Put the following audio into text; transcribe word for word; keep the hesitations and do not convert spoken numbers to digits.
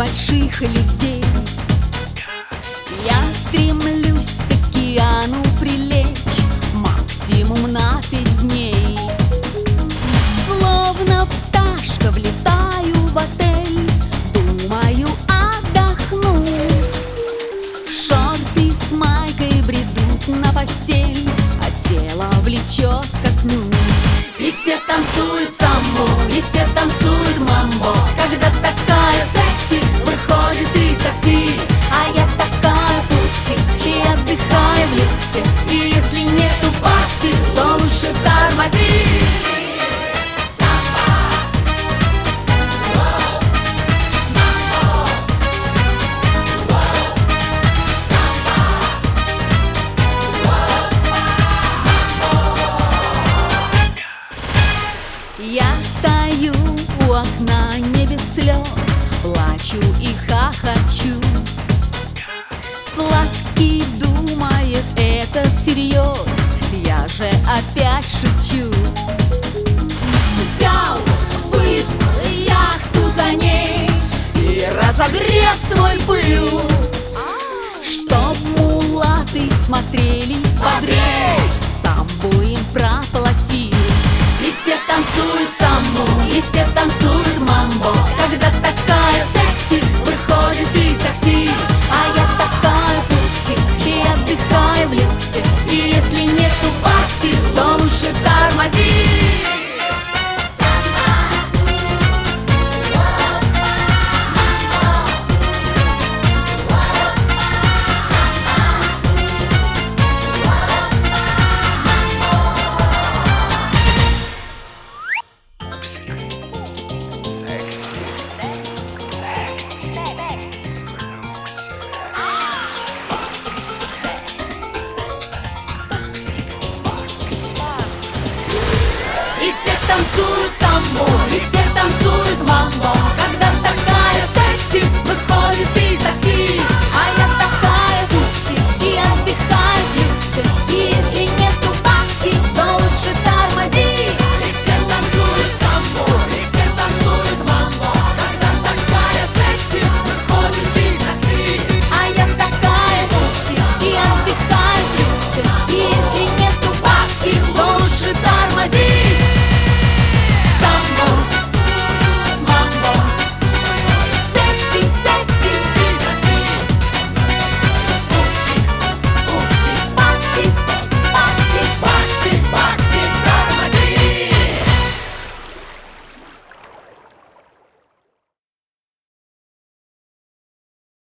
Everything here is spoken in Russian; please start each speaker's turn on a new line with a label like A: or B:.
A: больших людей. Я стремлюсь к океану прилечь максимум на пять дней. Словно пташка влетаю в отель, думаю отдохнуть. Шорты с майкой бредут на постель, а тело влечет к окну. И все танцуют самбо, и все танцуют мамбо, когда такая секси выходит из такси. А я такая пупси, и отдыхаю в люксе. И если нету бакси, то лучше тормози. Я стою у окна не без слез, плачу и хохочу. Сладкий думает это всерьез, я же опять шучу. Взял, вызвал яхту за ней и разогрев свой пыл, чтоб мулаты смотрелись бодрей, самбо им проплатил. И все танцуют самбо, и все танцуют мамбо, когда такая секси выходит из такси. А я такая пупси, и отдыхаю в люксе. И если нету бакси, то лучше тормози. И все танцуют самбо, и все танцуют мамбо,